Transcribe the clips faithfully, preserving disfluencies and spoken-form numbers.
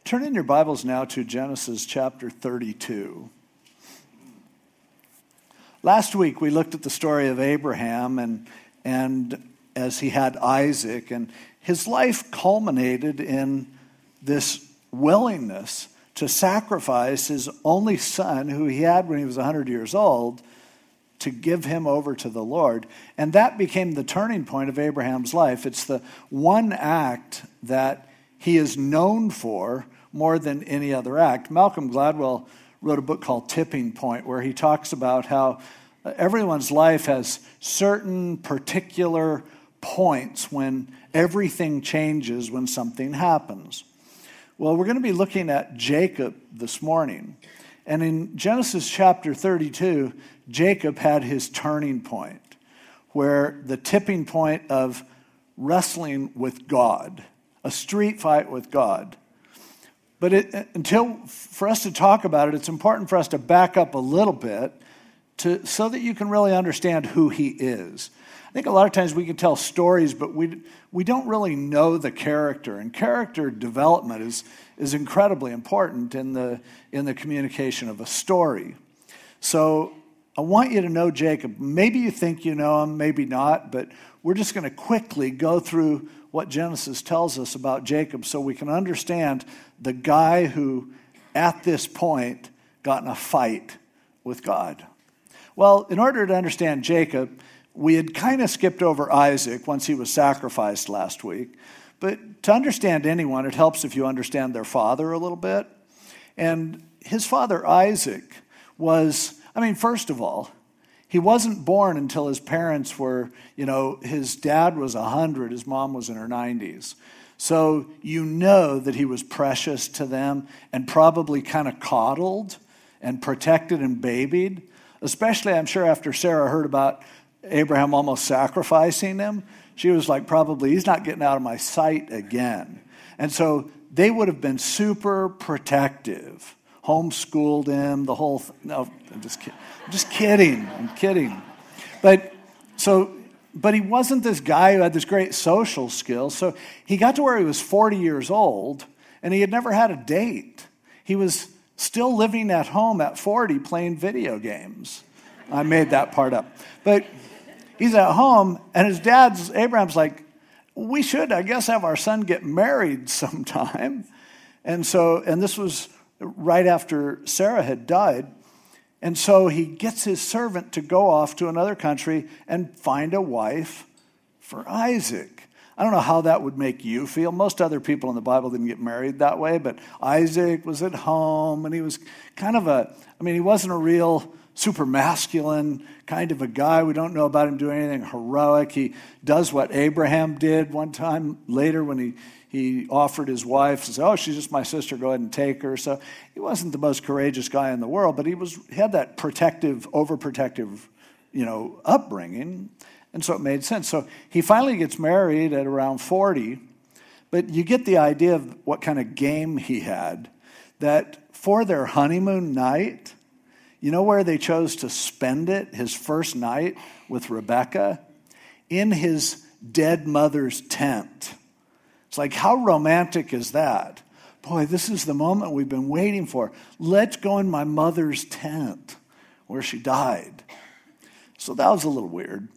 Turn in your Bibles now to Genesis chapter thirty-two. Last week we looked at the story of Abraham and and as he had Isaac, and his life culminated in this willingness to sacrifice his only son, who he had when he was one hundred years old, to give him over to the Lord. And that became the turning point of Abraham's life. It's the one act that he is known for more than any other act. Malcolm Gladwell wrote a book called Tipping Point, where he talks about how everyone's life has certain particular points when everything changes, when something happens. Well, we're going to be looking at Jacob this morning. And in Genesis chapter thirty-two, Jacob had his turning point, where the tipping point of wrestling with God, a street fight with God. But it, until for us to talk about it, it's important for us to back up a little bit to so that you can really understand who he is. I think a lot of times we can tell stories, but we we don't really know the character. And character development is is incredibly important in the in the communication of a story. So I want you to know Jacob. Maybe you think you know him, maybe not, but we're just going to quickly go through what Genesis tells us about Jacob so we can understand the guy who, at this point, got in a fight with God. Well, in order to understand Jacob, we had kind of skipped over Isaac once he was sacrificed last week. But to understand anyone, it helps if you understand their father a little bit. And his father, Isaac, was, I mean, first of all, he wasn't born until his parents were, you know, his dad was one hundred, his mom was in her nineties. So you know that he was precious to them and probably kind of coddled and protected and babied, especially, I'm sure, after Sarah heard about Abraham almost sacrificing him. She was like, probably, he's not getting out of my sight again. And so they would have been super protective. Homeschooled him, the whole thing. No, I'm just kidding. I'm just kidding. I'm kidding. But so, but he wasn't this guy who had this great social skill. So he got to where he was forty years old, and he had never had a date. He was still living at home at forty playing video games. I made that part up. But he's at home, and his dad's, Abraham's like, we should, I guess, have our son get married sometime. And so, and this was right after Sarah had died. And so he gets his servant to go off to another country and find a wife for Isaac. I don't know how that would make you feel. Most other people in the Bible didn't get married that way, but Isaac was at home, and he was kind of a, I mean, he wasn't a real super masculine kind of a guy. We don't know about him doing anything heroic. He does what Abraham did one time later when he He offered his wife and said, oh, she's just my sister, go ahead and take her. So he wasn't the most courageous guy in the world, but he was he had that protective, overprotective, you know, upbringing. And so it made sense. So he finally gets married at around forty, but you get the idea of what kind of game he had, that for their honeymoon night, you know where they chose to spend it, his first night with Rebekah? In his dead mother's tent. It's like, how romantic is that? Boy, this is the moment we've been waiting for. Let's go in my mother's tent where she died. So that was a little weird.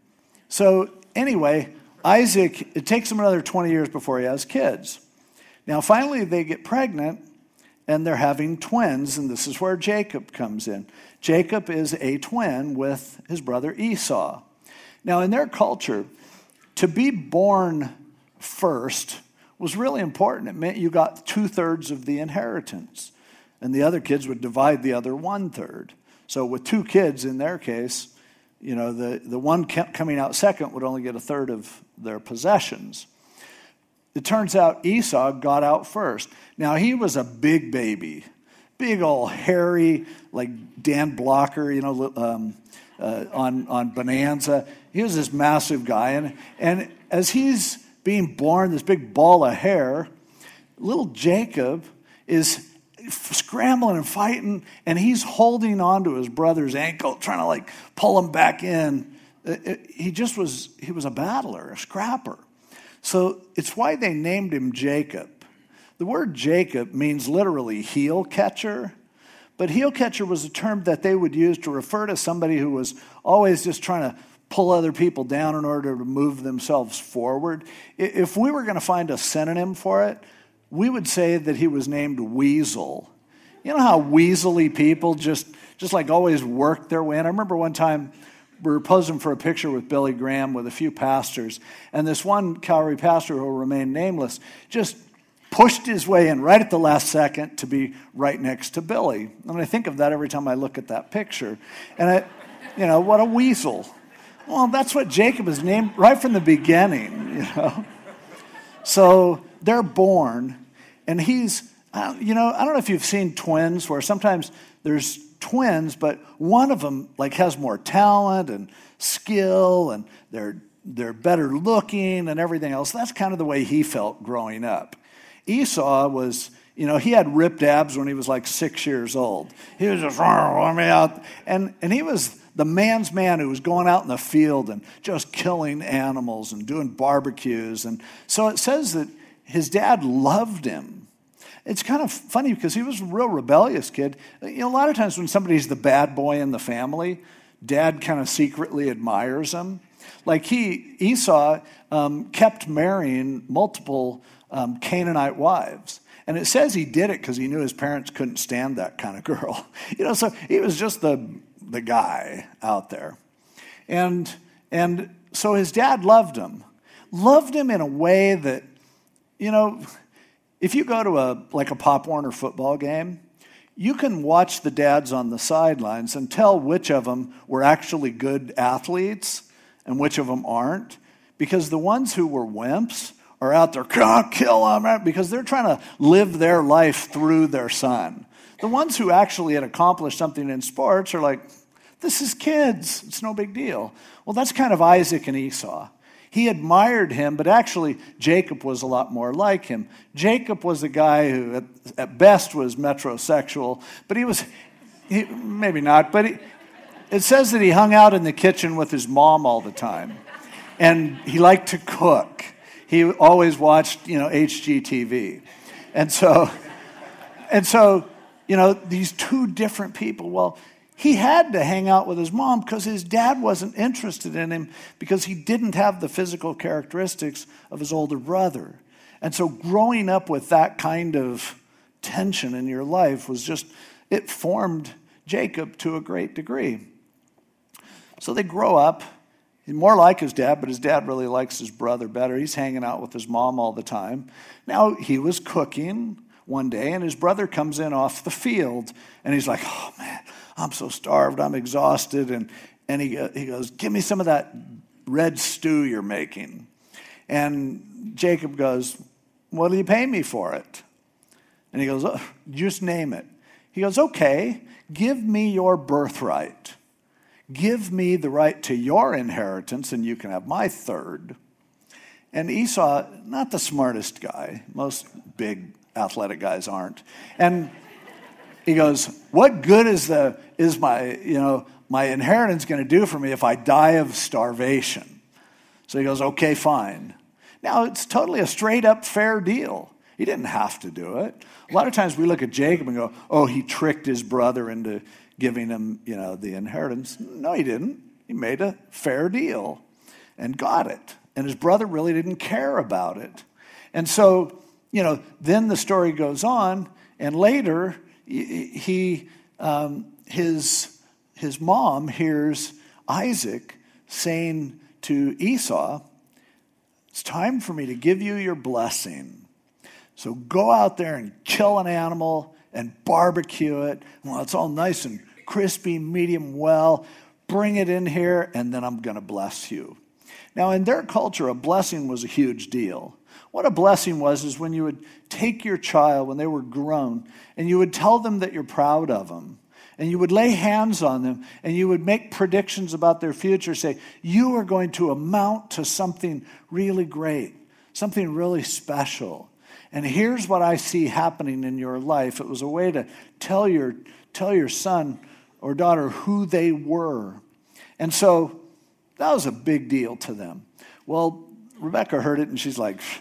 So anyway, Isaac, it takes him another twenty years before he has kids. Now, finally, they get pregnant, and they're having twins, and this is where Jacob comes in. Jacob is a twin with his brother Esau. Now, in their culture, to be born first was really important. It meant you got two-thirds of the inheritance, and the other kids would divide the other one-third. So with two kids, in their case, you know, the, the one coming out second would only get a third of their possessions. It turns out Esau got out first. Now, he was a big baby, big old hairy, like Dan Blocker, you know, um, uh, on, on Bonanza. He was this massive guy, and, and as he's being born, this big ball of hair, little Jacob is scrambling and fighting, and he's holding on to his brother's ankle, trying to like pull him back in. It, it, he just was, he was a battler, a scrapper. So it's why they named him Jacob. The word Jacob means literally heel catcher, but heel catcher was a term that they would use to refer to somebody who was always just trying to pull other people down in order to move themselves forward. If we were going to find a synonym for it, we would say that he was named Weasel. You know how weaselly people just, just like always work their way in? I remember one time we were posing for a picture with Billy Graham with a few pastors, and this one Calvary pastor who will remain nameless just pushed his way in right at the last second to be right next to Billy. And I think of that every time I look at that picture. And, I, you know, what a weasel. Well, that's what Jacob is named right from the beginning, you know. So they're born, and he's, you know, I don't know if you've seen twins where sometimes there's twins, but one of them like has more talent and skill, and they're they're better looking and everything else. That's kind of the way he felt growing up. Esau was, you know, he had ripped abs when he was like six years old. He was just, let me out. And, and he was the man's man who was going out in the field and just killing animals and doing barbecues. And so it says that his dad loved him. It's kind of funny because he was a real rebellious kid. You know, a lot of times when somebody's the bad boy in the family, dad kind of secretly admires him. Like he, Esau, um, kept marrying multiple Um, Canaanite wives. And it says he did it because he knew his parents couldn't stand that kind of girl. You know, so he was just the the guy out there. And and so his dad loved him. Loved him in a way that, you know, if you go to a like a Pop Warner football game, you can watch the dads on the sidelines and tell which of them were actually good athletes and which of them aren't. Because the ones who were wimps are out there, can't kill them, because they're trying to live their life through their son. The ones who actually had accomplished something in sports are like, this is kids, it's no big deal. Well, that's kind of Isaac and Esau. He admired him, but actually Jacob was a lot more like him. Jacob was a guy who at, at best was metrosexual, but he was, he, maybe not, but he, it says that he hung out in the kitchen with his mom all the time. And he liked to cook. He always watched, you know, H G T V. And so, and so, you know, these two different people, well, he had to hang out with his mom because his dad wasn't interested in him because he didn't have the physical characteristics of his older brother. And so growing up with that kind of tension in your life was just, it formed Jacob to a great degree. So they grow up. He's more like his dad, but his dad really likes his brother better. He's hanging out with his mom all the time. Now, he was cooking one day, and his brother comes in off the field, and he's like, oh, man, I'm so starved, I'm exhausted. And, and he, he goes, give me some of that red stew you're making. And Jacob goes, what do you pay me for it? And he goes, oh, just name it. He goes, okay, give me your birthright. Give me the right to your inheritance, and you can have my third. And Esau, not the smartest guy. Most big athletic guys aren't. And he goes, what good is the is my, you know, my inheritance going to do for me if I die of starvation? So he goes, okay, fine. Now, it's totally a straight up fair deal. He didn't have to do it. A lot of times we look at Jacob and go, oh, he tricked his brother into giving him, you know, the inheritance. No, he didn't. He made a fair deal and got it. And his brother really didn't care about it. And so, you know, then the story goes on, and later he, um, his, his mom hears Isaac saying to Esau, it's time for me to give you your blessing. So go out there and kill an animal and barbecue it. Well, it's all nice and crispy, medium well. Bring it in here, and then I'm going to bless you. Now, in their culture, a blessing was a huge deal. What a blessing was is when you would take your child when they were grown, and you would tell them that you're proud of them, and you would lay hands on them, and you would make predictions about their future, say, you are going to amount to something really great, something really special. And here's what I see happening in your life. It was a way to tell your, tell your son or daughter who they were. And so that was a big deal to them. Well, Rebecca heard it, and she's like,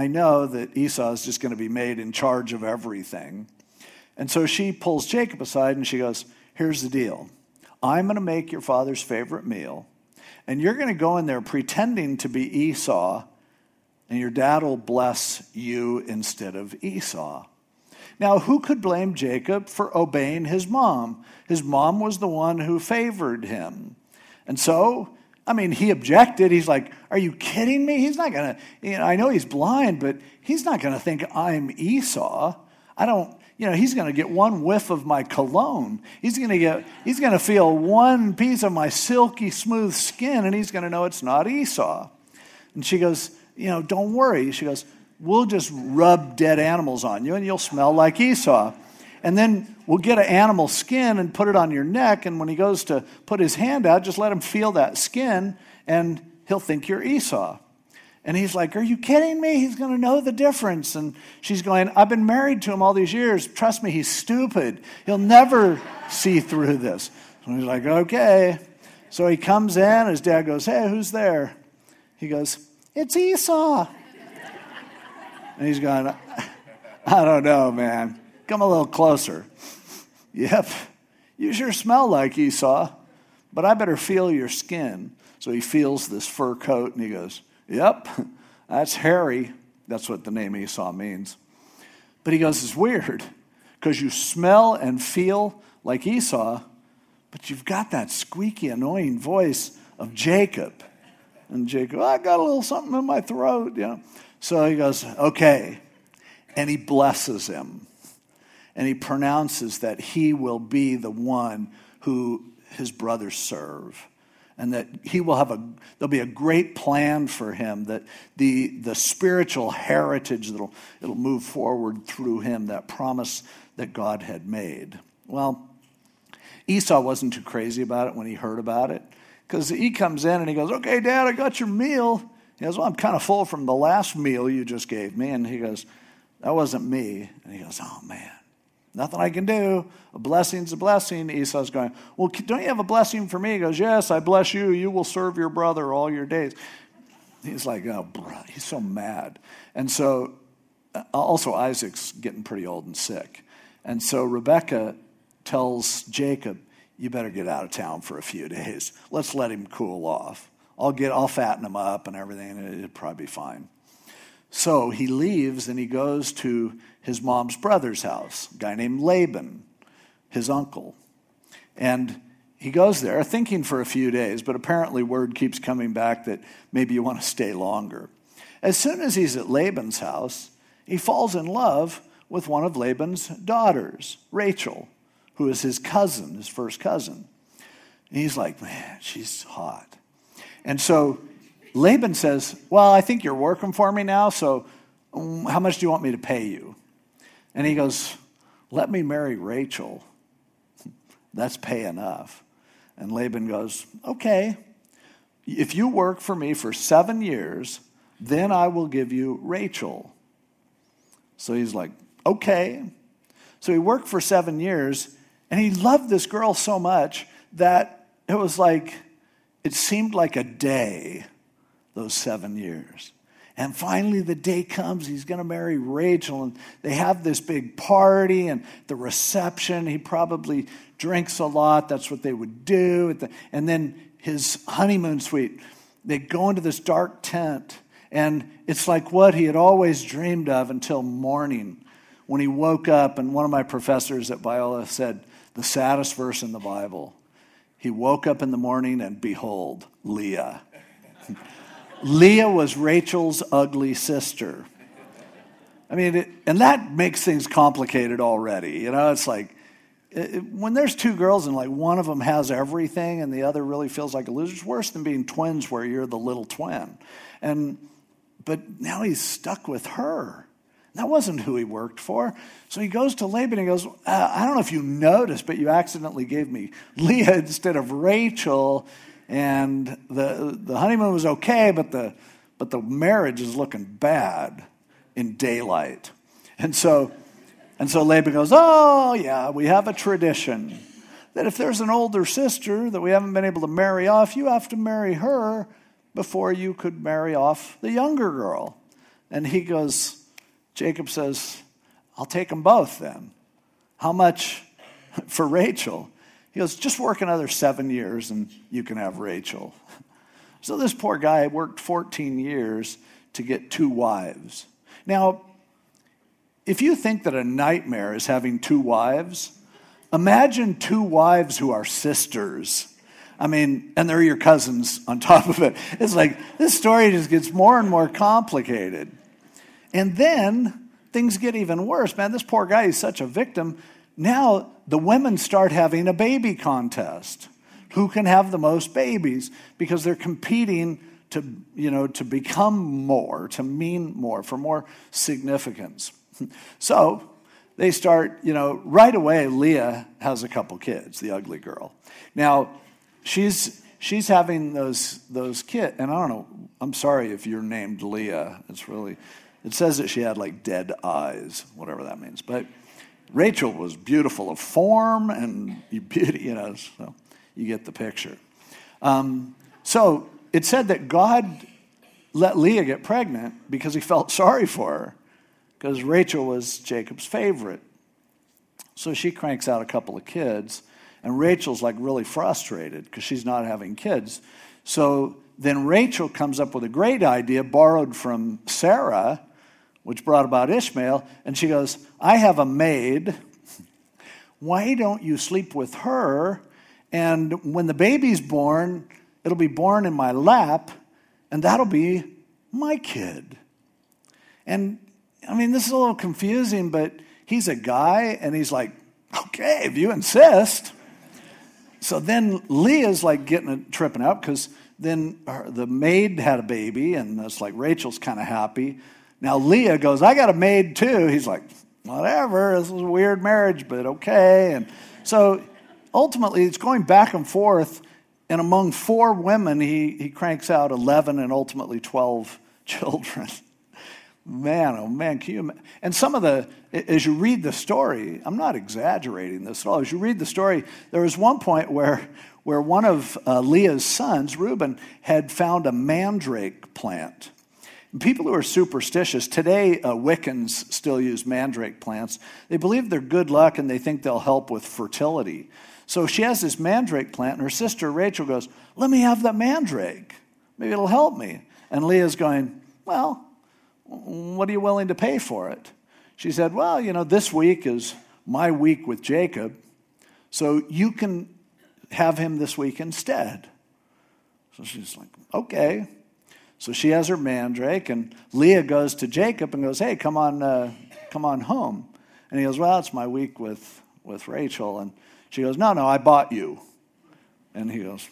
I know that Esau is just going to be made in charge of everything. And so she pulls Jacob aside and she goes, here's the deal. I'm going to make your father's favorite meal, and you're going to go in there pretending to be Esau, and your dad will bless you instead of Esau. Now, who could blame Jacob for obeying his mom? His mom was the one who favored him. And so, I mean, he objected. He's like, are you kidding me? He's not going to, you know, I know he's blind, but he's not going to think I'm Esau. I don't, you know, he's going to get one whiff of my cologne. He's going to get, he's going to feel one piece of my silky smooth skin, and he's going to know it's not Esau. And she goes, you know, don't worry. She goes, we'll just rub dead animals on you and you'll smell like Esau. And then we'll get an animal skin and put it on your neck. And when he goes to put his hand out, just let him feel that skin and he'll think you're Esau. And he's like, are you kidding me? He's going to know the difference. And she's going, I've been married to him all these years. Trust me, he's stupid. He'll never see through this. So he's like, okay. So he comes in. His dad goes, hey, who's there? He goes, it's Esau. And he's going, I don't know, man. Come a little closer. Yep, you sure smell like Esau, but I better feel your skin. So he feels this fur coat and he goes, yep, that's hairy. That's what the name Esau means. But he goes, it's weird because you smell and feel like Esau, but you've got that squeaky, annoying voice of Jacob. And Jacob, I got a little something in my throat, you know. So he goes, okay. And he blesses him. And he pronounces that he will be the one who his brothers serve. And that he will have a, there'll be a great plan for him, that the, the spiritual heritage that'll it'll move forward through him, that promise that God had made. Well, Esau wasn't too crazy about it when he heard about it. Because he comes in and he goes, okay, Dad, I got your meal. He goes, well, I'm kind of full from the last meal you just gave me. And he goes, that wasn't me. And he goes, oh, man, nothing I can do. A blessing's a blessing. Esau's going, well, don't you have a blessing for me? He goes, yes, I bless you. You will serve your brother all your days. He's like, oh, bro, he's so mad. And so also Isaac's getting pretty old and sick. And so Rebekah tells Jacob, you better get out of town for a few days. Let's let him cool off. I'll get, I'll fatten him up and everything, and it'll probably be fine. So he leaves and he goes to his mom's brother's house, a guy named Laban, his uncle. And he goes there thinking for a few days, but apparently word keeps coming back that maybe you want to stay longer. As soon as he's at Laban's house, he falls in love with one of Laban's daughters, Rachel, who is his cousin, his first cousin. And he's like, man, she's hot. And so Laban says, well, I think you're working for me now, so um, how much do you want me to pay you? And he goes, let me marry Rachel. That's pay enough. And Laban goes, okay, if you work for me for seven years, then I will give you Rachel. So he's like, okay. So he worked for seven years, and he loved this girl so much that it was like, it seemed like a day, those seven years. And finally the day comes, he's going to marry Rachel, and they have this big party and the reception. He probably drinks a lot. That's what they would do. And then his honeymoon suite, they go into this dark tent, and it's like what he had always dreamed of until morning when he woke up. And one of my professors at Biola said, the saddest verse in the Bible. He woke up in the morning and behold, Leah. Leah was Rachel's ugly sister. I mean, it, and that makes things complicated already. You know, it's like it, it, when there's two girls and like one of them has everything and the other really feels like a loser, it's worse than being twins where you're the little twin. And but now he's stuck with her. That wasn't who he worked for. So he goes to Laban and he goes, uh, I don't know if you noticed, but you accidentally gave me Leah instead of Rachel. And the the honeymoon was okay, but the but the marriage is looking bad in daylight. And so and so Laban goes, oh yeah, we have a tradition that if there's an older sister that we haven't been able to marry off, you have to marry her before you could marry off the younger girl. And he goes, Jacob says, I'll take them both then. How much for Rachel? He goes, just work another seven years and you can have Rachel. So this poor guy worked fourteen years to get two wives. Now, if you think that a nightmare is having two wives, imagine two wives who are sisters. I mean, and they're your cousins on top of it. It's like, this story just gets more and more complicated. And then things get even worse. Man, this poor guy is such a victim. Now the women start having a baby contest. Who can have the most babies? Because they're competing to, you know, to become more, to mean more, for more significance. So they start, you know, right away, Leah has a couple kids, the ugly girl. Now, she's she's having those those kids, and I don't know, I'm sorry if you're named Leah. It's really, it says that she had like dead eyes, whatever that means. But Rachel was beautiful of form and beauty, you know, so you get the picture. Um, so it said that God let Leah get pregnant because he felt sorry for her, because Rachel was Jacob's favorite. So she cranks out a couple of kids, and Rachel's like really frustrated because she's not having kids. So then Rachel comes up with a great idea, borrowed from Sarah, which brought about Ishmael, and she goes, I have a maid. Why don't you sleep with her? And when the baby's born, it'll be born in my lap, and that'll be my kid. And, I mean, this is a little confusing, but he's a guy, and he's like, okay, if you insist. So then Leah's like getting it, tripping out, because then her, the maid had a baby, and it's like Rachel's kind of happy. Now Leah goes, I got a maid too. He's like, whatever, this is a weird marriage, but okay. And so ultimately it's going back and forth, and among four women, he, he cranks out eleven and ultimately twelve children. Man, oh man, can you imagine? And some of the, as you read the story, I'm not exaggerating this at all. As you read the story, there was one point where, where one of uh, Leah's sons, Reuben, had found a mandrake plant. And people who are superstitious, today uh, Wiccans still use mandrake plants. They believe they're good luck and they think they'll help with fertility. So she has this mandrake plant, and her sister Rachel goes, let me have that mandrake. Maybe it'll help me. And Leah's going, well, what are you willing to pay for it? She said, well, you know, this week is my week with Jacob, so you can have him this week instead. So she's like, okay. So she has her mandrake, and Leah goes to Jacob and goes, hey, come on, uh, come on home. And he goes, well, it's my week with, with Rachel. And she goes, no, no, I bought you. And he goes,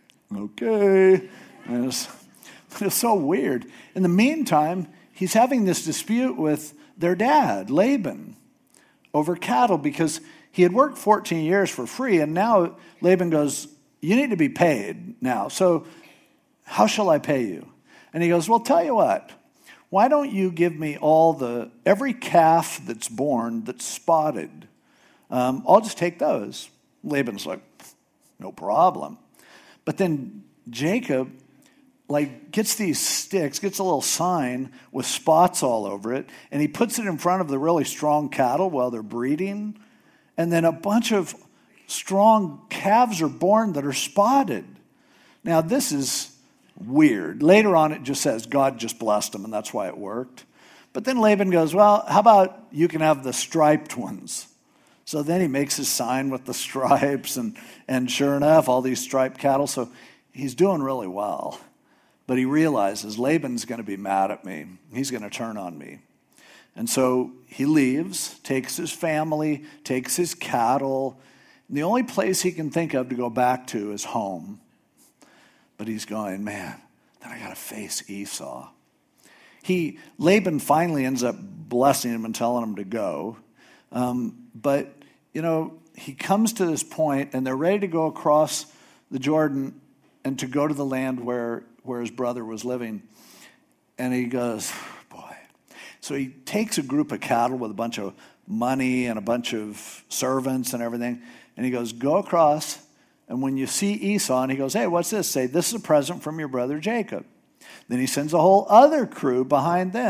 okay. And it's, it's so weird. In the meantime, he's having this dispute with their dad, Laban, over cattle, because he had worked fourteen years for free, and now Laban goes, you need to be paid now. So how shall I pay you? And he goes, well, tell you what, why don't you give me all the, every calf that's born that's spotted? Um, I'll just take those. Laban's like, no problem. But then Jacob, like, gets these sticks, gets a little sign with spots all over it, and he puts it in front of the really strong cattle while they're breeding. And then a bunch of strong calves are born that are spotted. Now, this is weird. Later on, it just says God just blessed them, and that's why it worked. But then Laban goes, well, how about you can have the striped ones? So then he makes his sign with the stripes, and, and sure enough, all these striped cattle. So he's doing really well. But he realizes Laban's going to be mad at me. He's going to turn on me. And so he leaves, takes his family, takes his cattle. And the only place he can think of to go back to is home. But he's going, man, then I got to face Esau. He, Laban finally ends up blessing him and telling him to go. Um, but, you know, he comes to this point, and they're ready to go across the Jordan and to go to the land where, where his brother was living. And he goes, boy. So he takes a group of cattle with a bunch of money and a bunch of servants and everything. And he goes, go across. And when you see Esau, and he goes, hey, what's this? Say, this is a present from your brother Jacob. Then he sends a whole other crew behind them.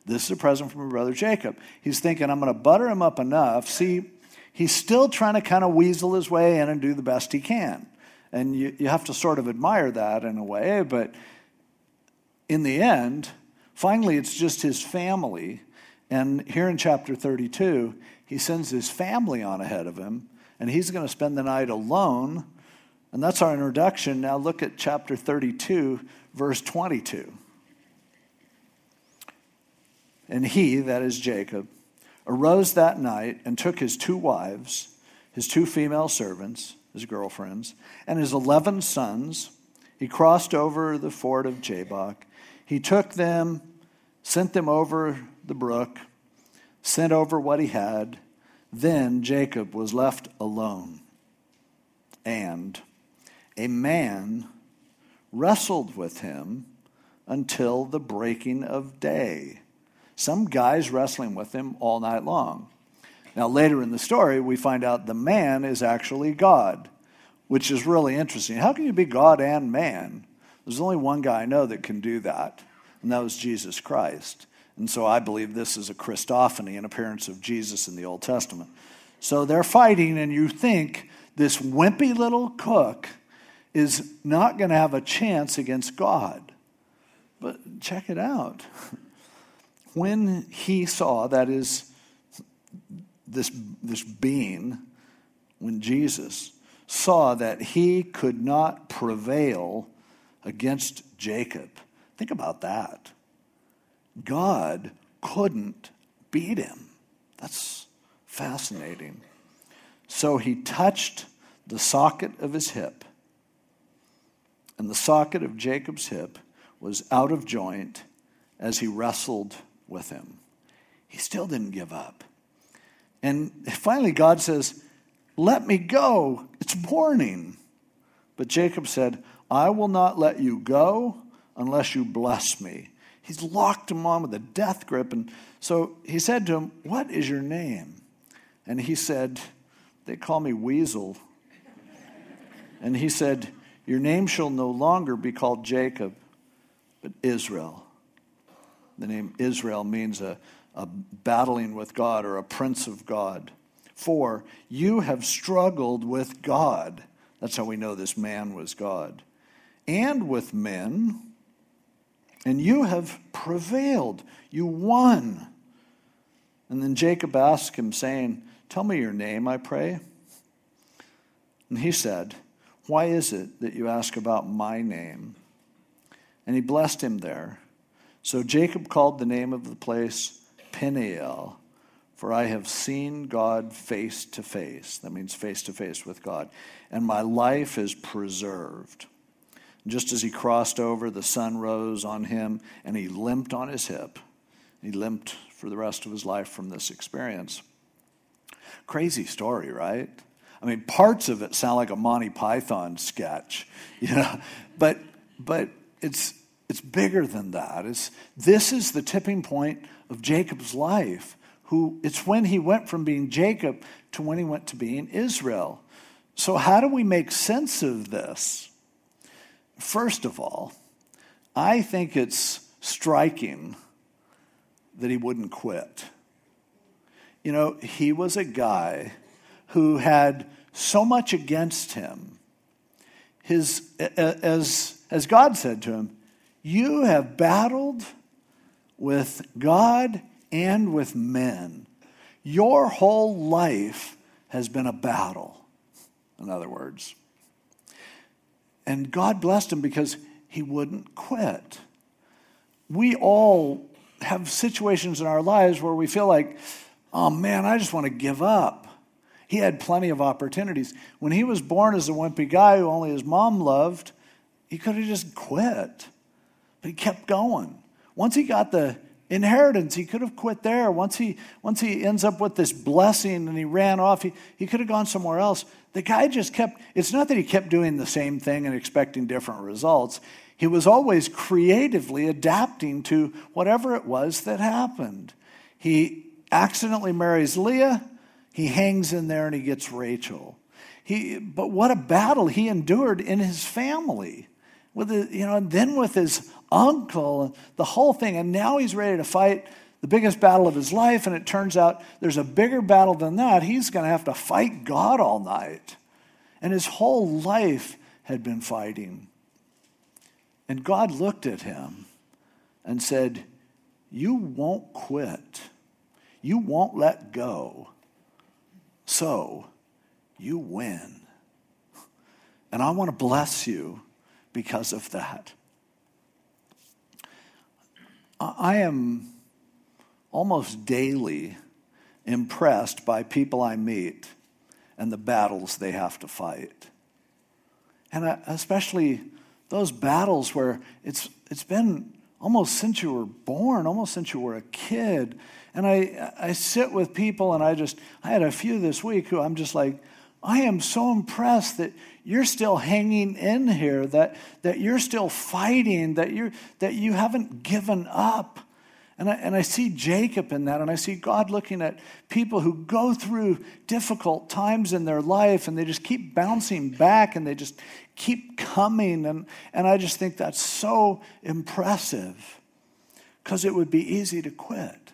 This is a present from my brother Jacob. He's thinking, I'm going to butter him up enough. See, he's still trying to kind of weasel his way in and do the best he can. And you, you have to sort of admire that in a way. But in the end, finally, it's just his family. And here in chapter thirty-two, he sends his family on ahead of him. And he's going to spend the night alone. And that's our introduction. Now look at chapter thirty-two, verse twenty-two. And he, that is Jacob, arose that night and took his two wives, his two female servants, his girlfriends, and his eleven sons. He crossed over the ford of Jabbok. He took them, sent them over the brook, sent over what he had. Then Jacob was left alone. And a man wrestled with him until the breaking of day. Some guy's wrestling with him all night long. Now, later in the story, we find out the man is actually God, which is really interesting. How can you be God and man? There's only one guy I know that can do that, and that was Jesus Christ. And so I believe this is a Christophany, an appearance of Jesus in the Old Testament. So they're fighting, and you think this wimpy little cook is not going to have a chance against God. But check it out. When he saw, that is, this, this being, when Jesus saw that he could not prevail against Jacob, think about that. God couldn't beat him. That's fascinating. So he touched the socket of his hip, and the socket of Jacob's hip was out of joint as he wrestled with him. He still didn't give up. And finally God says, let me go. It's morning. But Jacob said, I will not let you go unless you bless me. He's locked him on with a death grip. And so he said to him, what is your name? And he said, they call me Weasel. And he said, your name shall no longer be called Jacob, but Israel. The name Israel means a, a battling with God or a prince of God. For you have struggled with God. That's how we know this man was God. And with men. And you have prevailed. You won. And then Jacob asked him, saying, tell me your name, I pray. And he said, why is it that you ask about my name? And he blessed him there. So Jacob called the name of the place Peniel, for I have seen God face to face. That means face to face with God. And my life is preserved. Just as he crossed over, the sun rose on him, and he limped on his hip. He limped for the rest of his life from this experience. Crazy story, right? I mean, parts of it sound like a Monty Python sketch, you know, but but it's it's bigger than that. It's this is the tipping point of Jacob's life. Who it's when he went from being Jacob to when he went to being Israel. So how do we make sense of this? First of all, I think it's striking that he wouldn't quit. You know, he was a guy who had so much against him. His, as, as God said to him, you have battled with God and with men. Your whole life has been a battle, in other words. And God blessed him because he wouldn't quit. We all have situations in our lives where we feel like, oh man, I just want to give up. He had plenty of opportunities. When he was born as a wimpy guy who only his mom loved, he could have just quit. But he kept going. Once he got the inheritance, he could have quit there. Once he once he ends up with this blessing and he ran off, he, he could have gone somewhere else. The guy just kept, it's not that he kept doing the same thing and expecting different results. He was always creatively adapting to whatever it was that happened. He accidentally marries Leah. He hangs in there and he gets Rachel. He, but what a battle he endured in his family. With the, you know, and then with his uncle, the whole thing. And now he's ready to fight the biggest battle of his life, and it turns out there's a bigger battle than that. He's going to have to fight God all night. And his whole life had been fighting. And God looked at him and said, you won't quit. You won't let go. So you win. And I want to bless you because of that. I am almost daily impressed by people I meet and the battles they have to fight. And especially those battles where it's it's been almost since you were born, almost since you were a kid. And I I sit with people, and I just, I had a few this week who I'm just like, I am so impressed that you're still hanging in here, that that you're still fighting, that you're that you haven't given up. And I, and I see Jacob in that, and I see God looking at people who go through difficult times in their life, and they just keep bouncing back, and they just keep coming. And, and I just think that's so impressive, because it would be easy to quit.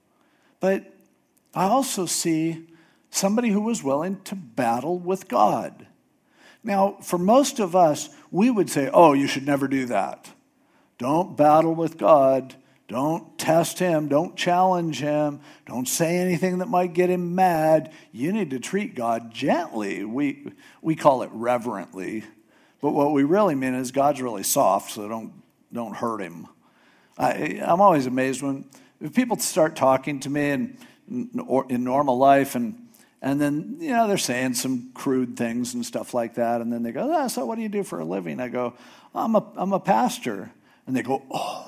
But I also see somebody who was willing to battle with God. Now, for most of us, we would say, oh, you should never do that. Don't battle with God. Don't test him. Don't challenge him. Don't say anything that might get him mad. You need to treat God gently. We we call it reverently. But what we really mean is God's really soft, so don't don't hurt him. I, I'm always amazed when if people start talking to me in, in normal life, and and then, you know, they're saying some crude things and stuff like that, and then they go, ah, so what do you do for a living? I go, I'm a I'm a pastor. And they go, oh,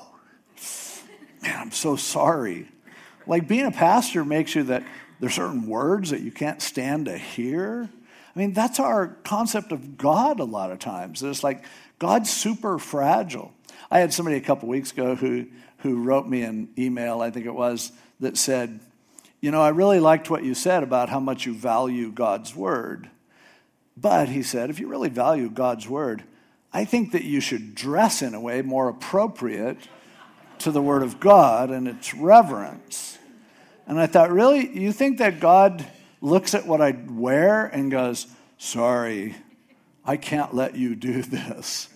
man, I'm so sorry. Like, being a pastor makes you that there's certain words that you can't stand to hear. I mean, that's our concept of God a lot of times. It's like, God's super fragile. I had somebody a couple weeks ago who, who wrote me an email, I think it was, that said, you know, I really liked what you said about how much you value God's word. But, he said, if you really value God's word, I think that you should dress in a way more appropriate to the word of God and its reverence. And I thought, really? You think that God looks at what I wear and goes, sorry, I can't let you do this?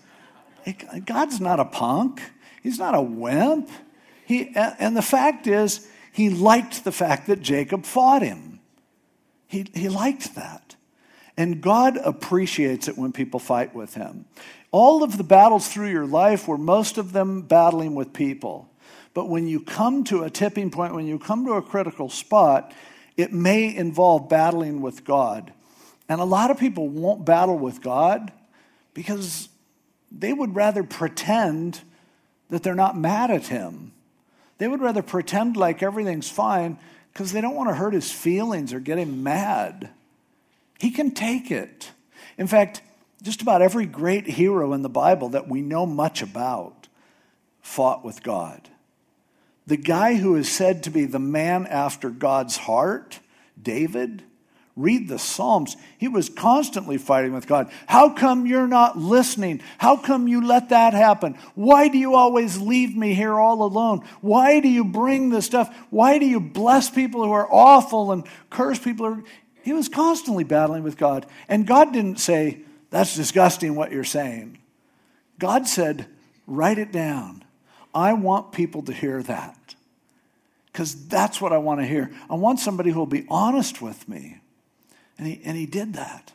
God's not a punk. He's not a wimp. He, and the fact is, he liked the fact that Jacob fought him. He, he liked that. And God appreciates it when people fight with him. All of the battles through your life were most of them battling with people. But when you come to a tipping point, when you come to a critical spot, it may involve battling with God. And a lot of people won't battle with God because they would rather pretend that they're not mad at him. They would rather pretend like everything's fine because they don't want to hurt his feelings or get him mad. He can take it. In fact, just about every great hero in the Bible that we know much about fought with God. The guy who is said to be the man after God's heart, David, read the Psalms. He was constantly fighting with God. How come you're not listening? How come you let that happen? Why do you always leave me here all alone? Why do you bring this stuff? Why do you bless people who are awful and curse people who are... He was constantly battling with God. And God didn't say, that's disgusting what you're saying. God said, write it down. I want people to hear that. Because that's what I want to hear. I want somebody who will be honest with me. And he, and he did that.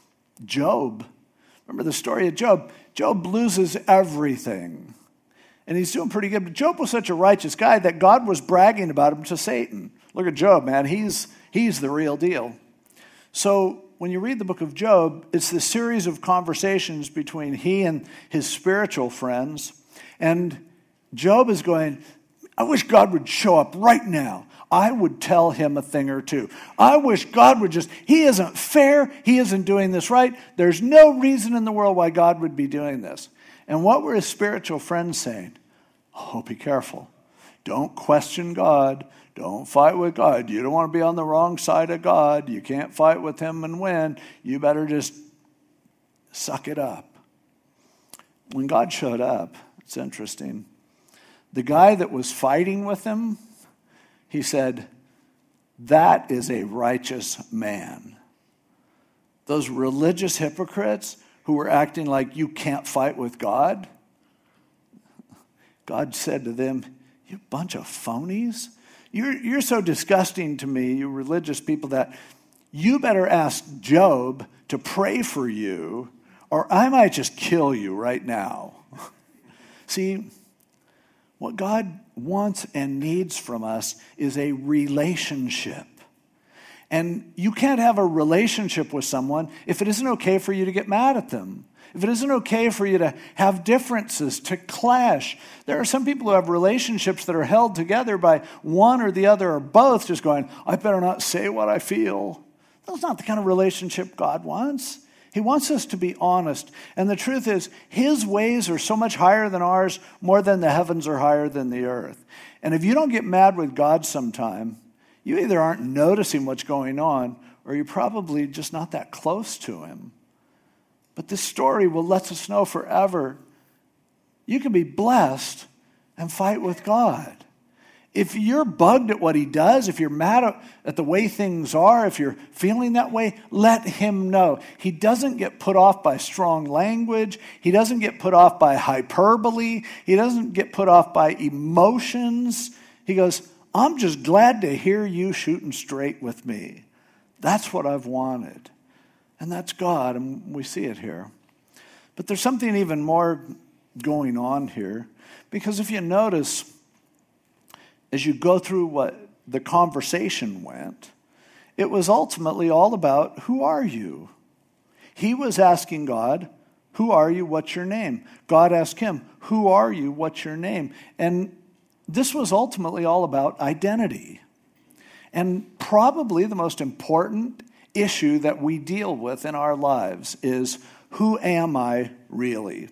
Job. Remember the story of Job? Job loses everything. And he's doing pretty good. But Job was such a righteous guy that God was bragging about him to Satan. Look at Job, man. He's, he's the real deal. So when you read the book of Job, it's this series of conversations between he and his spiritual friends. And Job is going, I wish God would show up right now. I would tell him a thing or two. I wish God would just, he isn't fair. He isn't doing this right. There's no reason in the world why God would be doing this. And what were his spiritual friends saying? Oh, be careful. Don't question God. Don't fight with God. You don't want to be on the wrong side of God. You can't fight with him and win. You better just suck it up. When God showed up, it's interesting. The guy that was fighting with him he said, that is a righteous man. Those religious hypocrites who were acting like you can't fight with God, God said to them, you bunch of phonies. You're, you're so disgusting to me, you religious people, that you better ask Job to pray for you, or I might just kill you right now. See, what God wants and needs from us is a relationship. And you can't have a relationship with someone if it isn't okay for you to get mad at them. If it isn't okay for you to have differences, to clash. There are some people who have relationships that are held together by one or the other or both just going, I better not say what I feel. That's not the kind of relationship God wants. He wants us to be honest. And the truth is, his ways are so much higher than ours, more than the heavens are higher than the earth. And if you don't get mad with God sometime, you either aren't noticing what's going on, or you're probably just not that close to him. But this story will let us know forever, you can be blessed and fight with God. If you're bugged at what he does, if you're mad at the way things are, if you're feeling that way, let him know. He doesn't get put off by strong language. He doesn't get put off by hyperbole. He doesn't get put off by emotions. He goes, I'm just glad to hear you shooting straight with me. That's what I've wanted. And that's God, and we see it here. But there's something even more going on here. Because if you notice, as you go through what the conversation went, it was ultimately all about, who are you? He was asking God, who are you? What's your name? God asked him, who are you? What's your name? And this was ultimately all about identity. And probably the most important issue that we deal with in our lives is, who am I really?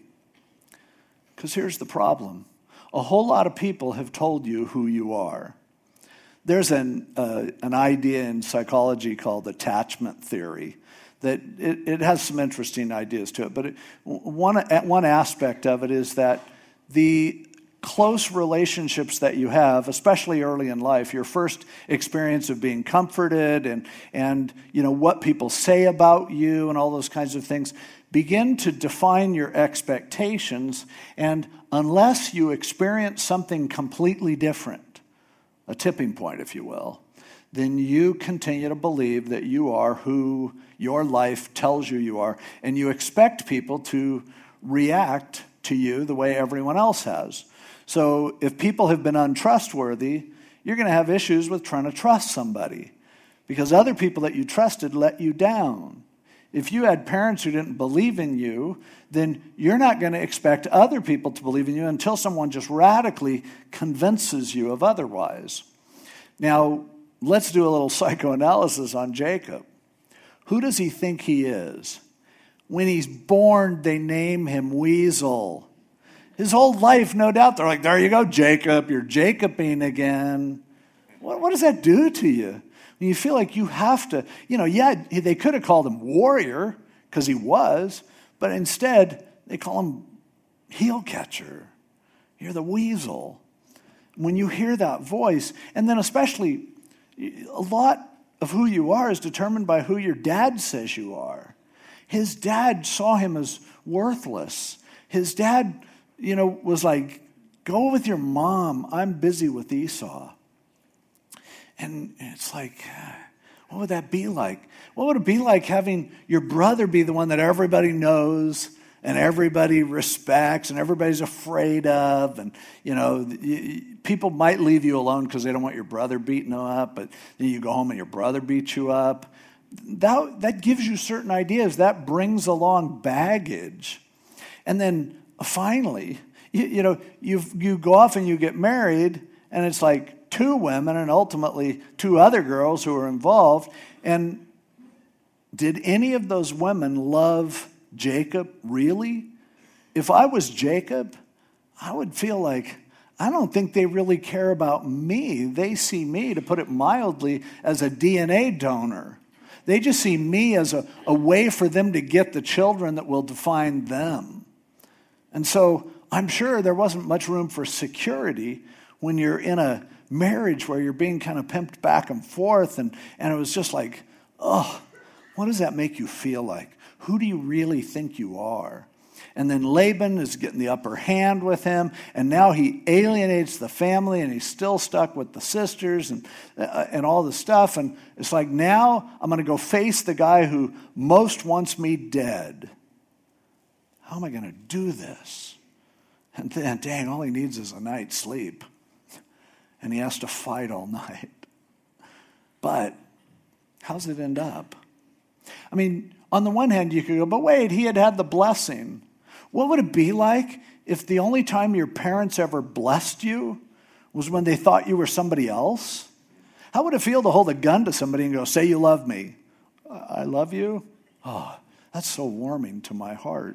Because here's the problem. A whole lot of people have told you who you are. There's an, uh, an idea in psychology called attachment theory that it, it has some interesting ideas to it. But it, one, one aspect of it is that the close relationships that you have, especially early in life, your first experience of being comforted and, and you know, what people say about you and all those kinds of things, begin to define your expectations. And unless you experience something completely different, a tipping point, if you will, then you continue to believe that you are who your life tells you you are. And you expect people to react to you the way everyone else has. So if people have been untrustworthy, you're going to have issues with trying to trust somebody because other people that you trusted let you down. If you had parents who didn't believe in you, then you're not going to expect other people to believe in you until someone just radically convinces you of otherwise. Now, let's do a little psychoanalysis on Jacob. Who does he think he is? When he's born, they name him Weasel. His whole life, no doubt, they're like, there you go, Jacob, you're Jacobing again. What, what does that do to you? When you feel like you have to, you know, yeah, they could have called him warrior, because he was, but instead, they call him heel catcher. You're the weasel. When you hear that voice, and then especially, a lot of who you are is determined by who your dad says you are. His dad saw him as worthless. His dad, you know, was like, go with your mom. I'm busy with Esau. And it's like, what would that be like? What would it be like having your brother be the one that everybody knows and everybody respects and everybody's afraid of? And, you know, people might leave you alone because they don't want your brother beating them up, but then you go home and your brother beats you up. That, that gives you certain ideas. That brings along baggage. And then finally, you, you know, you you go off and you get married, and it's like two women and ultimately two other girls who are involved. And did any of those women love Jacob really? If I was Jacob, I would feel like, I don't think they really care about me. They see me, to put it mildly, as a D N A donor. They just see me as a, a way for them to get the children that will define them. And so I'm sure there wasn't much room for security when you're in a marriage where you're being kind of pimped back and forth. And, and it was just like, oh, what does that make you feel like? Who do you really think you are? And then Laban is getting the upper hand with him, and now he alienates the family, and he's still stuck with the sisters and uh, and all the stuff. And it's like, now I'm going to go face the guy who most wants me dead. How am I going to do this? And then, dang, all he needs is a night's sleep, and he has to fight all night. But how's it end up? I mean, on the one hand, you could go, but wait, he had had the blessing. What would it be like if the only time your parents ever blessed you was when they thought you were somebody else? How would it feel to hold a gun to somebody and go, say you love me? I love you? Oh, that's so warming to my heart.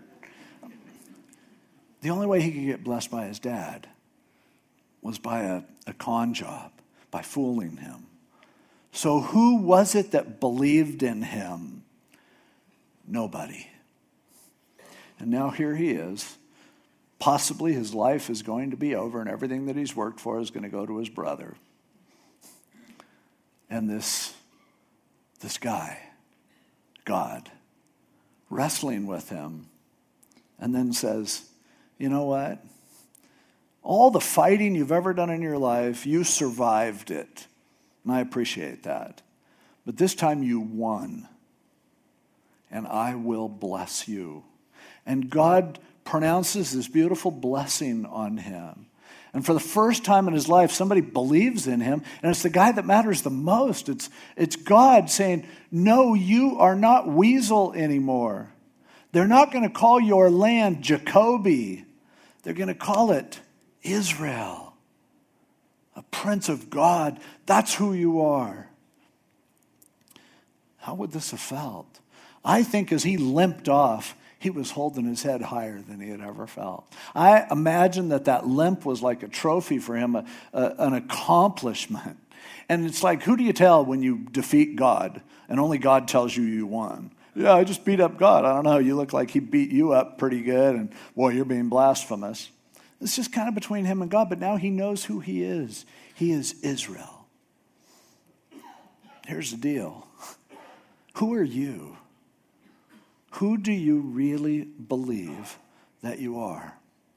The only way he could get blessed by his dad was by a, a con job, by fooling him. So who was it that believed in him? Nobody. And now here he is. Possibly his life is going to be over and everything that he's worked for is going to go to his brother. And this, this guy, God, wrestling with him, and then says, you know what? All the fighting you've ever done in your life, you survived it. And I appreciate that. But this time you won. And I will bless you. And God pronounces this beautiful blessing on him. And for the first time in his life, somebody believes in him, and it's the guy that matters the most. It's, it's God saying, no, you are not Weasel anymore. They're not going to call your land Jacoby. They're going to call it Israel, a prince of God. That's who you are. How would this have felt? I think as he limped off, he was holding his head higher than he had ever felt. I imagine that that limp was like a trophy for him, a, a, an accomplishment. And it's like, who do you tell when you defeat God and only God tells you you won? Yeah, I just beat up God. I don't know. You look like he beat you up pretty good, and boy, you're being blasphemous. It's just kind of between him and God, but now he knows who he is. He is Israel. Here's the deal. Who are you? Who do you really believe that you are?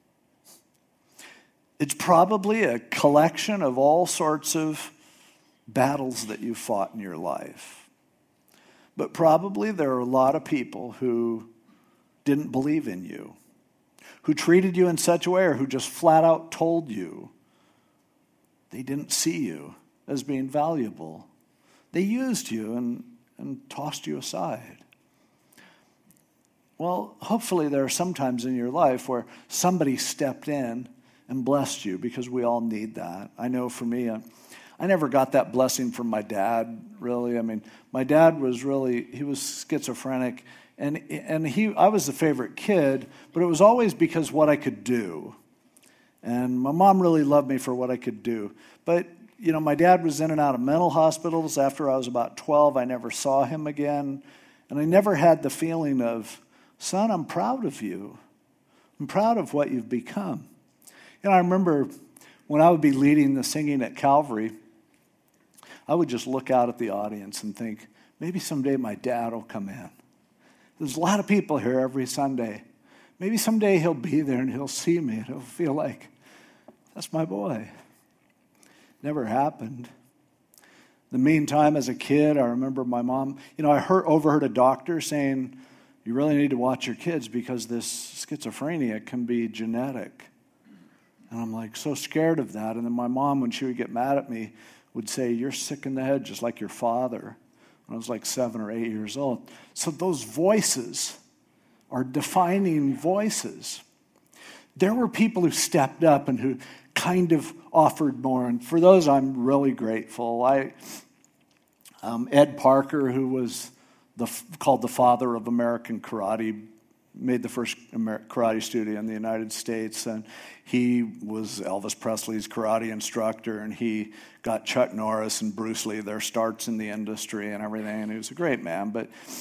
It's probably a collection of all sorts of battles that you fought in your life. But probably there are a lot of people who didn't believe in you, who treated you in such a way, or who just flat out told you they didn't see you as being valuable. They used you and, and tossed you aside. Well, hopefully there are some times in your life where somebody stepped in and blessed you, because we all need that. I know for me, I, I never got that blessing from my dad, really. I mean, my dad was really, he was schizophrenic, and and he, I was the favorite kid, but it was always because what I could do. And my mom really loved me for what I could do. But, you know, my dad was in and out of mental hospitals. After I was about twelve, I never saw him again. And I never had the feeling of, son, I'm proud of you. I'm proud of what you've become. You know, I remember when I would be leading the singing at Calvary, I would just look out at the audience and think, maybe someday my dad will come in. There's a lot of people here every Sunday. Maybe someday he'll be there and he'll see me and he'll feel like, that's my boy. Never happened. In the meantime, as a kid, I remember my mom, you know, I heard, overheard a doctor saying, you really need to watch your kids because this schizophrenia can be genetic. And I'm like so scared of that. And then my mom, when she would get mad at me, would say, you're sick in the head just like your father. When I was like seven or eight years old. So those voices are defining voices. There were people who stepped up and who kind of offered more. And for those, I'm really grateful. I, um, Ed Parker, who was the, called the father of American karate, made the first karate studio in the United States, and he was Elvis Presley's karate instructor, and he got Chuck Norris and Bruce Lee their starts in the industry and everything, and he was a great man. But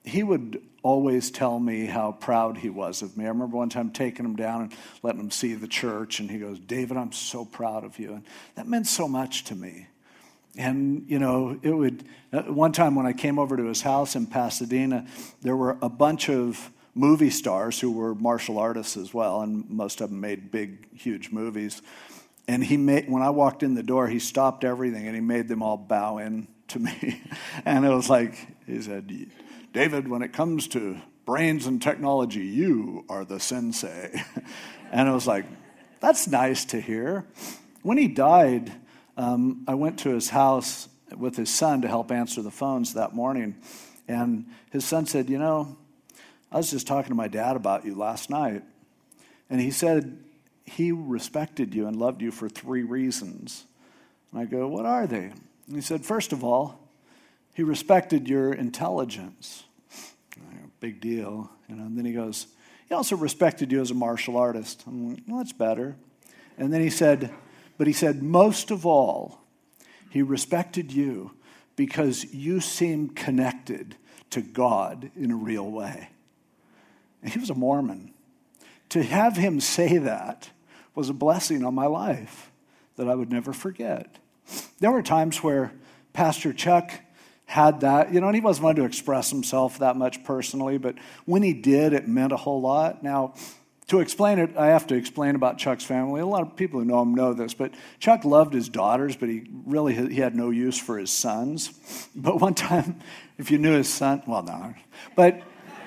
he would always tell me how proud he was of me. I remember one time taking him down and letting him see the church, and he goes, David, I'm so proud of you. And that meant so much to me. And, you know, it would, one time when I came over to his house in Pasadena, there were a bunch of movie stars who were martial artists as well, and most of them made big, huge movies. And he made, when I walked in the door, he stopped everything and he made them all bow in to me. And it was like, he said, David, when it comes to brains and technology, you are the sensei. And it was like, that's nice to hear. When he died, um, I went to his house with his son to help answer the phones that morning. And his son said, you know, I was just talking to my dad about you last night. And he said he respected you and loved you for three reasons. And I go, what are they? And he said, first of all, he respected your intelligence. Big deal. You know. And then he goes, he also respected you as a martial artist. I'm like, well, that's better. And then he said, but he said, most of all, he respected you because you seemed connected to God in a real way. And he was a Mormon. To have him say that was a blessing on my life that I would never forget. There were times where Pastor Chuck had that, you know, and he wasn't one to express himself that much personally, but when he did, it meant a whole lot. Now, to explain it, I have to explain about Chuck's family. A lot of people who know him know this, but Chuck loved his daughters, but he really he had no use for his sons. But one time, if you knew his son, well, no, but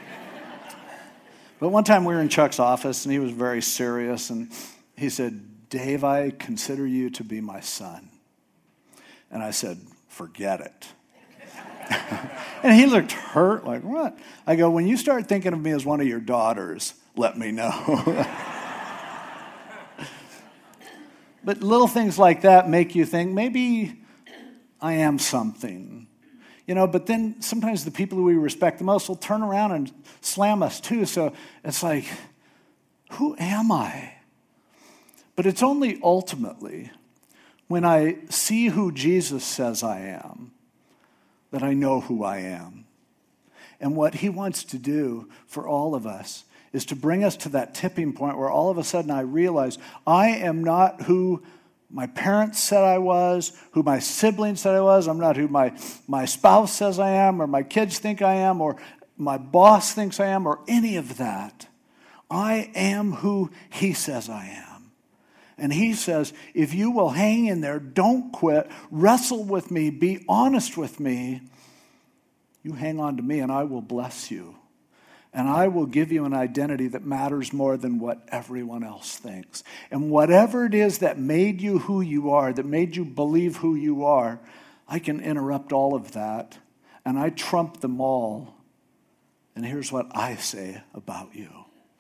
but one time we were in Chuck's office, and he was very serious, and he said, Dave, I consider you to be my son. And I said, forget it. And he looked hurt, like, what? I go, when you start thinking of me as one of your daughters, let me know. But little things like that make you think, maybe I am something. You know, but then sometimes the people who we respect the most will turn around and slam us too. So it's like, who am I? But it's only ultimately when I see who Jesus says I am that I know who I am. And what he wants to do for all of us is to bring us to that tipping point where all of a sudden I realize I am not who my parents said I was, who my siblings said I was. I'm not who my, my spouse says I am, or my kids think I am, or my boss thinks I am, or any of that. I am who he says I am. And he says, if you will hang in there, don't quit, wrestle with me, be honest with me, you hang on to me and I will bless you. And I will give you an identity that matters more than what everyone else thinks. And whatever it is that made you who you are, that made you believe who you are, I can interrupt all of that. And I trump them all. And here's what I say about you.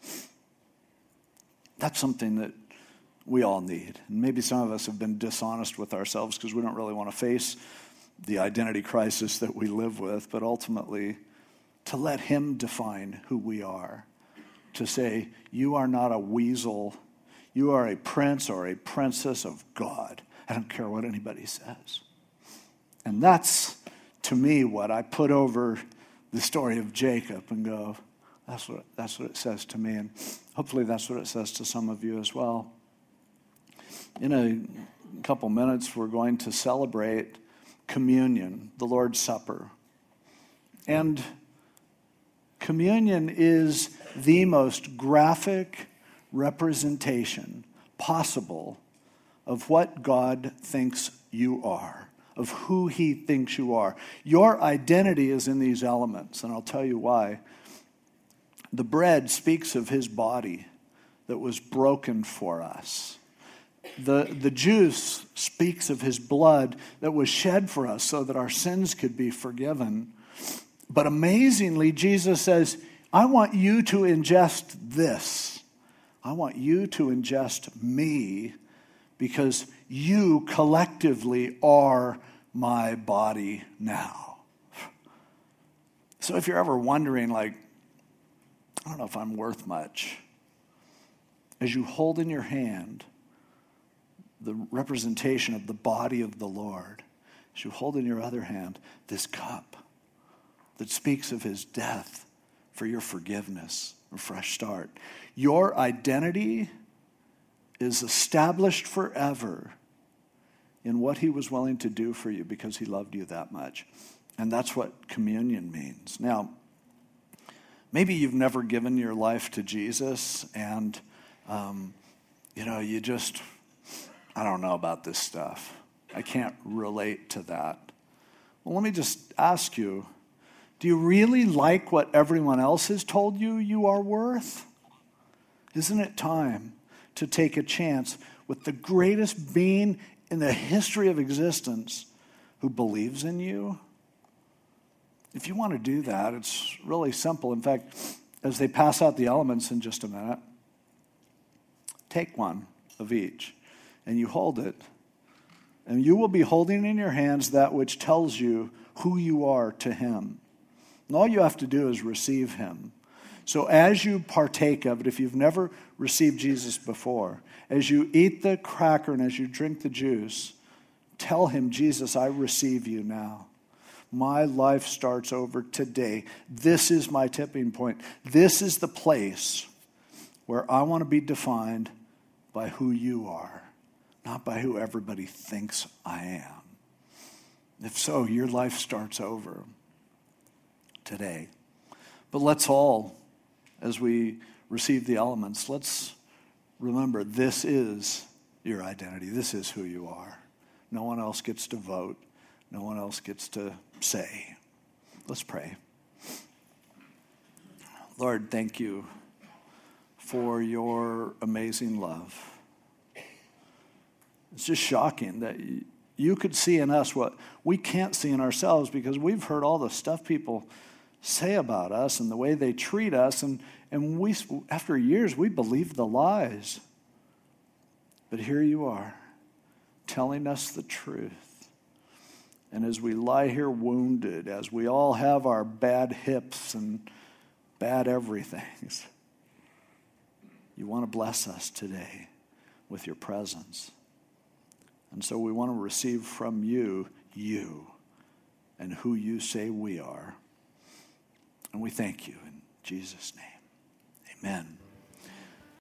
That's something that we all need. And maybe some of us have been dishonest with ourselves because we don't really want to face the identity crisis that we live with. But ultimately, to let him define who we are. To say, you are not a weasel. You are a prince or a princess of God. I don't care what anybody says. And that's, to me, what I put over the story of Jacob and go, that's what, that's what it says to me. And hopefully that's what it says to some of you as well. In a couple minutes, we're going to celebrate communion, the Lord's Supper. And communion is the most graphic representation possible of what God thinks you are, of who he thinks you are. Your identity is in these elements, and I'll tell you why. The bread speaks of his body that was broken for us. The, the juice speaks of his blood that was shed for us so that our sins could be forgiven. But amazingly, Jesus says, I want you to ingest this. I want you to ingest me because you collectively are my body now. So if you're ever wondering, like, I don't know if I'm worth much, as you hold in your hand the representation of the body of the Lord, as you hold in your other hand this cup, that speaks of his death for your forgiveness, a fresh start. Your identity is established forever in what he was willing to do for you because he loved you that much. And that's what communion means. Now, maybe you've never given your life to Jesus and, um, you know, you just, I don't know about this stuff. I can't relate to that. Well, let me just ask you, do you really like what everyone else has told you you are worth? Isn't it time to take a chance with the greatest being in the history of existence who believes in you? If you want to do that, it's really simple. In fact, as they pass out the elements in just a minute, take one of each and you hold it. And you will be holding in your hands that which tells you who you are to him. And all you have to do is receive him. So as you partake of it, if you've never received Jesus before, as you eat the cracker and as you drink the juice, tell him, Jesus, I receive you now. My life starts over today. This is my tipping point. This is the place where I want to be defined by who you are, not by who everybody thinks I am. If so, your life starts over today. But let's all, as we receive the elements, let's remember this is your identity. This is who you are. No one else gets to vote. No one else gets to say. Let's pray. Lord, thank you for your amazing love. It's just shocking that you could see in us what we can't see in ourselves because we've heard all the stuff people say about us and the way they treat us, and, and we, after years, we believe the lies. But here you are, telling us the truth. And as we lie here wounded, as we all have our bad hips and bad everythings, you want to bless us today with your presence. And so we want to receive from you, you, and who you say we are. And we thank you in Jesus' name. Amen.